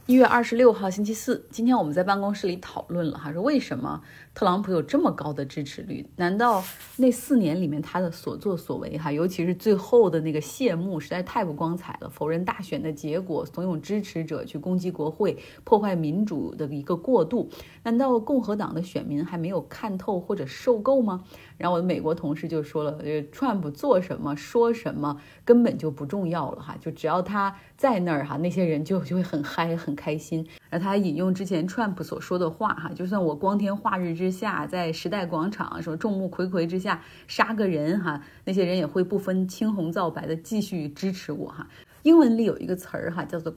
1月26号星期四，今天我们在办公室里讨论了说为什么特朗普有这么高的支持率？难道那4年里面他的所作所为尤其是最后的那个谢幕实在太不光彩了，否认大选的结果，怂恿支持者去攻击国会，破坏民主的一个过渡，难道共和党的选民还没有看透或者受够吗？然后我的美国同事就说了，Trump 做什么说什么根本就不重要了就只要他在那儿那些人就会很嗨很开心。而他引用之前 Trump 所说的话就算我光天化日之下在时代广场什么众目睽睽之下杀个人那些人也会不分青红皂白的继续支持我英文里有一个词儿叫做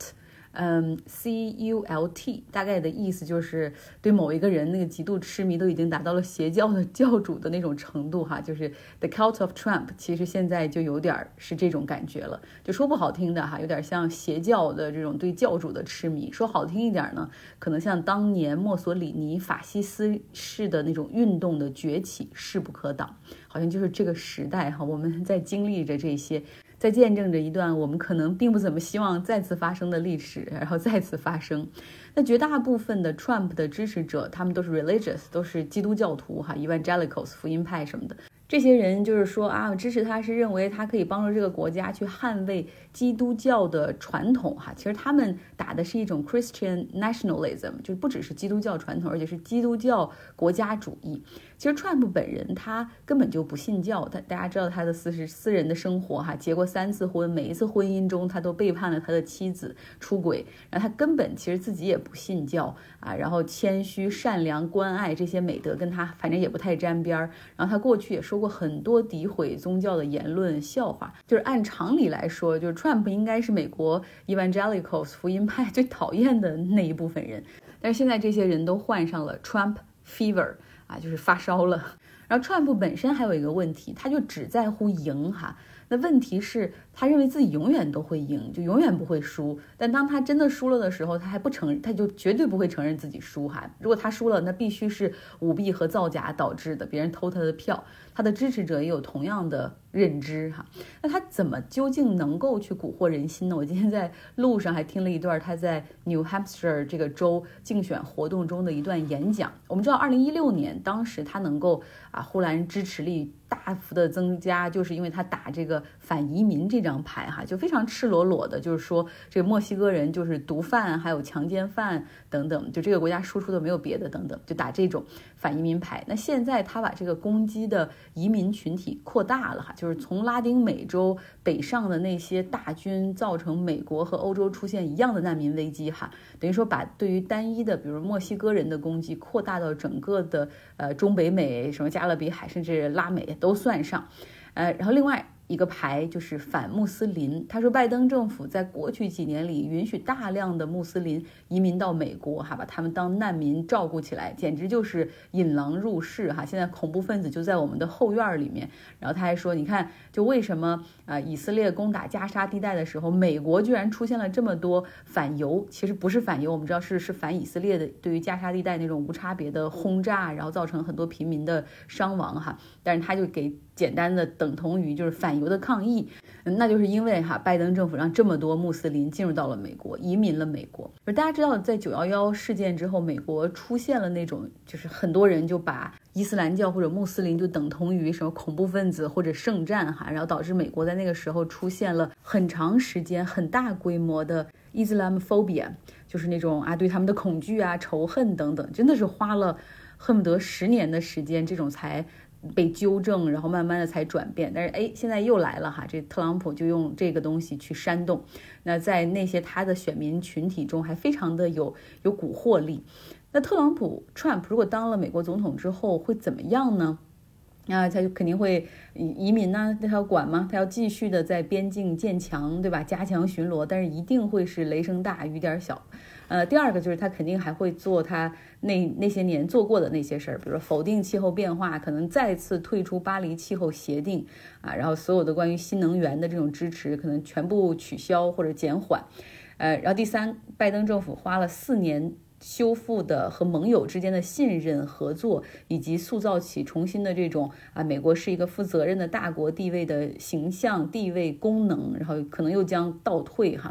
cult。cult 大概的意思就是对某一个人那个极度痴迷都已经达到了邪教的教主的那种程度就是 The Cult of Trump 其实现在就有点是这种感觉了，就说不好听的有点像邪教的这种对教主的痴迷，说好听一点呢可能像当年墨索里尼法西斯式的那种运动的崛起势不可挡，好像就是这个时代我们在经历着这些，在见证着一段我们可能并不怎么希望再次发生的历史，然后再次发生。那绝大部分的 Trump 的支持者他们都是 religious， 都是基督教徒evangelicals 福音派什么的，这些人就是说支持他是认为他可以帮助这个国家去捍卫基督教的传统其实他们打的是一种 Christian nationalism， 就不只是基督教传统，而且是基督教国家主义。其实 Trump 本人他根本就不信教，大家知道他的私人的生活结过3次婚，每一次婚姻中他都背叛了他的妻子，出轨，然后他根本其实自己也不信教然后谦虚善良关爱这些美德跟他反正也不太沾边，然后他过去也说过很多诋毁宗教的言论笑话，就是按常理来说就是 Trump 应该是美国 evangelicals 福音派最讨厌的那一部分人，但是现在这些人都患上了 Trump fever就是发烧了。然后 Trump 本身还有一个问题，他就只在乎赢那问题是他认为自己永远都会赢，就永远不会输，但当他真的输了的时候他还不承认，他就绝对不会承认自己输如果他输了那必须是舞弊和造假导致的，别人偷他的票，他的支持者也有同样的认知那他怎么究竟能够去蛊惑人心呢？我今天在路上还听了一段他在 New Hampshire 这个州竞选活动中的一段演讲。我们知道2016年当时他能够忽然支持力大幅的增加，就是因为他打这个反移民这张牌就非常赤裸裸的就是说这个墨西哥人就是毒贩还有强奸犯等等，就这个国家输出的没有别的等等，就打这种反移民牌。那现在他把这个攻击的移民群体扩大了就是从拉丁美洲北上的那些大军造成美国和欧洲出现一样的难民危机等于说把对于单一的比如墨西哥人的攻击扩大到整个的中北美什么加勒比海甚至拉美都算上然后另外一个牌就是反穆斯林，他说拜登政府在过去几年里允许大量的穆斯林移民到美国把他们当难民照顾起来，简直就是引狼入室现在恐怖分子就在我们的后院里面。然后他还说你看就为什么以色列攻打加沙地带的时候美国居然出现了这么多反犹，其实不是反犹，我们知道是反以色列的对于加沙地带那种无差别的轰炸，然后造成很多平民的伤亡但是他就给简单的等同于就是反犹的抗议，那就是因为拜登政府让这么多穆斯林进入到了美国，移民了美国。而大家知道在911事件之后美国出现了那种就是很多人就把伊斯兰教或者穆斯林就等同于什么恐怖分子或者圣战然后导致美国在那个时候出现了很长时间很大规模的 Islamophobia， 就是那种对他们的恐惧仇恨等等，真的是花了恨不得10年的时间这种才被纠正，然后慢慢的才转变。但是现在又来了这特朗普就用这个东西去煽动，那在那些他的选民群体中还非常的有蛊惑力。那特朗普 Trump 如果当了美国总统之后会怎么样呢？他就肯定会移民他要管吗？他要继续的在边境建墙，对吧？加强巡逻，但是一定会是雷声大雨点小。第二个就是他肯定还会做他那些年做过的那些事儿，比如说否定气候变化，可能再次退出巴黎气候协定然后所有的关于新能源的这种支持可能全部取消或者减缓。然后第三，拜登政府花了4年修复的和盟友之间的信任合作，以及塑造起重新的这种美国是一个负责任的大国地位的形象、地位、功能，然后可能又将倒退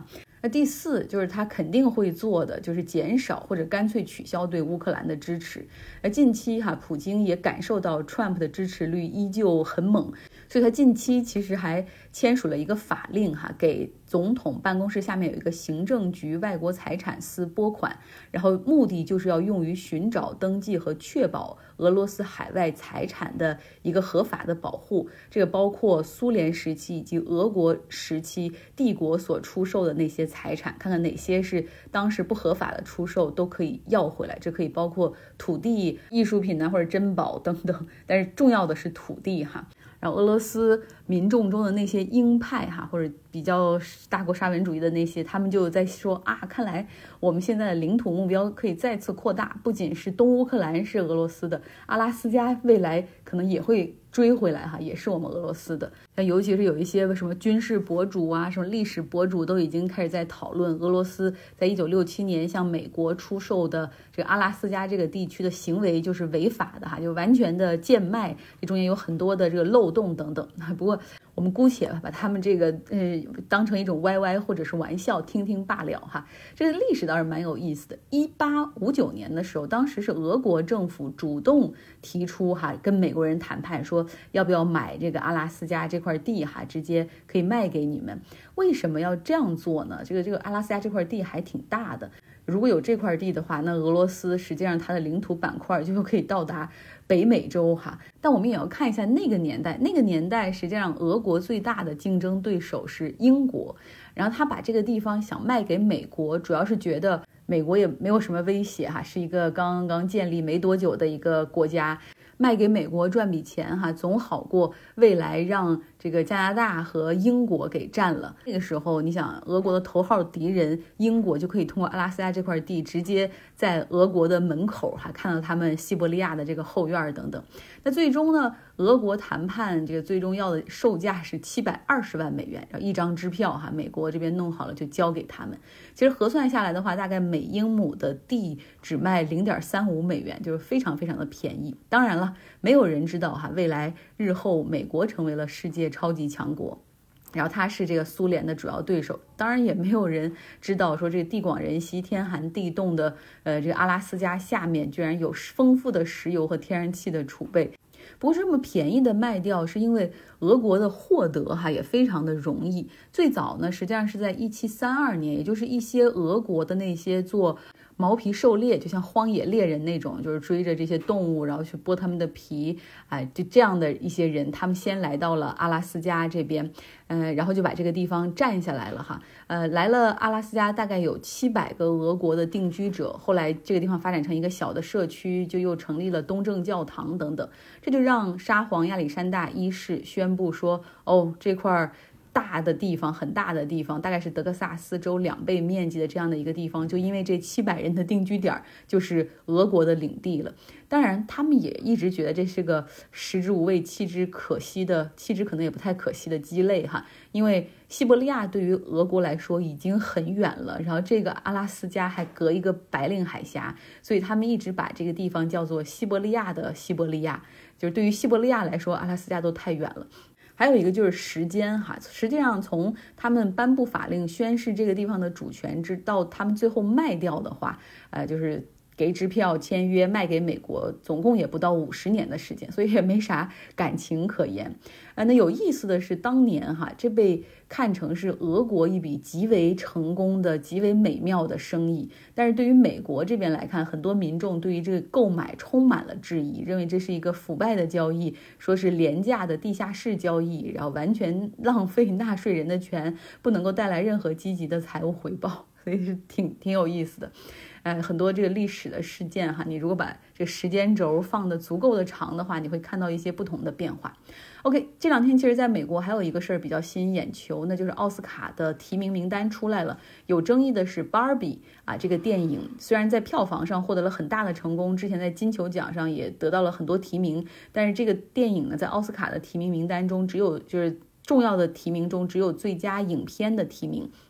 那第四就是他肯定会做的，就是减少或者干脆取消对乌克兰的支持。近期普京也感受到 Trump 的支持率依旧很猛，所以他近期其实还签署了一个法令给总统办公室下面有一个行政局外国财产司拨款，然后目的就是要用于寻找、登记和确保俄罗斯海外财产的一个合法的保护。这个包括苏联时期以及俄国时期帝国所出售的那些财产，看看哪些是当时不合法的出售都可以要回来。这可以包括土地、艺术品或者珍宝等等，但是重要的是土地然后俄罗斯民众中的那些鹰派或者比较大国沙文主义的那些，他们就在说看来我们现在的领土目标可以再次扩大，不仅是东乌克兰是俄罗斯的，阿拉斯加未来可能也会追回来也是我们俄罗斯的。尤其是有一些什么军事博主什么历史博主都已经开始在讨论俄罗斯在1967年向美国出售的这个阿拉斯加这个地区的行为就是违法的就完全的贱卖，这中间有很多的这个漏洞等等。不过我们姑且把他们这个当成一种歪或者是玩笑听听罢了这个历史倒是蛮有意思的。1859年的时候，当时是俄国政府主动提出跟美国人谈判，说要不要买这个阿拉斯加这块地直接可以卖给你们。为什么要这样做呢？这个阿拉斯加这块地还挺大的，如果有这块地的话，那俄罗斯实际上它的领土板块就可以到达北美洲但我们也要看一下那个年代实际上俄国最大的竞争对手是英国，然后他把这个地方想卖给美国，主要是觉得美国也没有什么威胁是一个刚刚建立没多久的一个国家，卖给美国赚笔钱总好过未来让这个加拿大和英国给占了。那个时候你想俄国的头号敌人英国就可以通过阿拉斯加这块地直接在俄国的门口看到他们西伯利亚的这个后院等等。那最终呢，俄国谈判这个最终要的售价是720万美元，然后一张支票美国这边弄好了就交给他们。其实核算下来的话，大概每英亩的地只卖0.35美元，就是非常非常的便宜。当然了，没有人知道未来日后美国成为了世界超级强国，然后它是这个苏联的主要对手。当然也没有人知道说这个地广人稀、天寒地冻的这个阿拉斯加下面居然有丰富的石油和天然气的储备。不过这么便宜的卖掉是因为俄国的获得也非常的容易。最早呢，实际上是在1732年，也就是一些俄国的那些做毛皮狩猎，就像荒野猎人那种，就是追着这些动物然后去剥他们的皮就这样的一些人，他们先来到了阿拉斯加这边然后就把这个地方占下来了来了阿拉斯加大概有700个俄国的定居者，后来这个地方发展成一个小的社区，就又成立了东正教堂等等。这就让沙皇亚历山大一世宣布说这块大的地方，很大的地方，大概是德克萨斯州2倍面积的这样的一个地方，就因为这700人的定居点就是俄国的领地了。当然他们也一直觉得这是个食之无味弃之可惜的，弃之可能也不太可惜的鸡肋因为西伯利亚对于俄国来说已经很远了，然后这个阿拉斯加还隔一个白令海峡，所以他们一直把这个地方叫做西伯利亚的西伯利亚，就是对于西伯利亚来说阿拉斯加都太远了。还有一个就是时间实际上从他们颁布法令宣示这个地方的主权直到他们最后卖掉的话就是给支票签约卖给美国，总共也不到50年的时间，所以也没啥感情可言那有意思的是当年这被看成是俄国一笔极为成功的极为美妙的生意，但是对于美国这边来看，很多民众对于这个购买充满了质疑，认为这是一个腐败的交易，说是廉价的地下室交易，然后完全浪费纳税人的钱，不能够带来任何积极的财务回报，所以是挺有意思的很多这个历史的事件你如果把这个时间轴放得足够的长的话，你会看到一些不同的变化。OK， 这两天其实在美国还有一个事儿比较吸引眼球，那就是奥斯卡的提名名单出来了。有争议的是 Barbie 这个电影虽然在票房上获得了很大的成功，之前在金球奖上也得到了很多提名，但是这个电影呢在奥斯卡的提名名单中只有就是重要的提名中只有最佳影片的提名。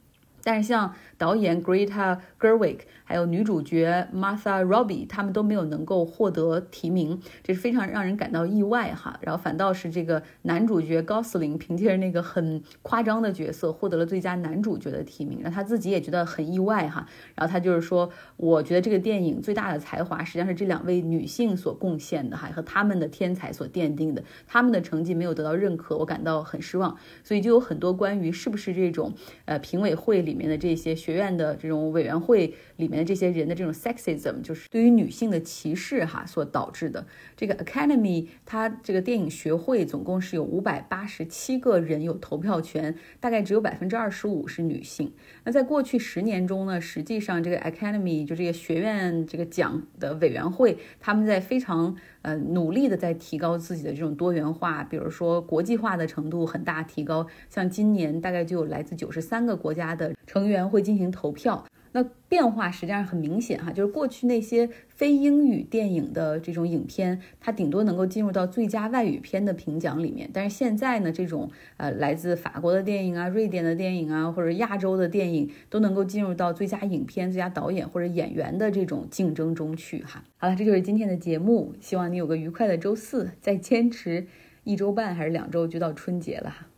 但是像导演 Greta Gerwig 还有女主角 Martha Robbie 他们都没有能够获得提名，这是非常让人感到意外哈。然后反倒是这个男主角 Gosling 凭借着那个很夸张的角色获得了最佳男主角的提名，让他自己也觉得很意外哈。然后他就是说，我觉得这个电影最大的才华实际上是这2位女性所贡献的哈，和他们的天才所奠定的，他们的成绩没有得到认可，我感到很失望。所以就有很多关于是不是这种评委会里面的这些学院的这种委员会里面的这些人的这种 sexism， 就是对于女性的歧视哈所导致的。这个 Academy 它这个电影学会总共是有587个人有投票权，大概只有25%是女性。那在过去10年中呢，实际上这个 Academy 就这个学院这个奖的委员会，他们在非常努力的在提高自己的这种多元化，比如说国际化的程度很大提高，像今年大概就有来自93个国家的成员会进行投票。那变化实际上很明显哈，就是过去那些非英语电影的这种影片，它顶多能够进入到最佳外语片的评奖里面，但是现在呢，这种来自法国的电影啊、瑞典的电影啊，或者亚洲的电影都能够进入到最佳影片、最佳导演或者演员的这种竞争中去哈。好了，这就是今天的节目，希望你有个愉快的周4，再坚持1周半还是2周就到春节了哈。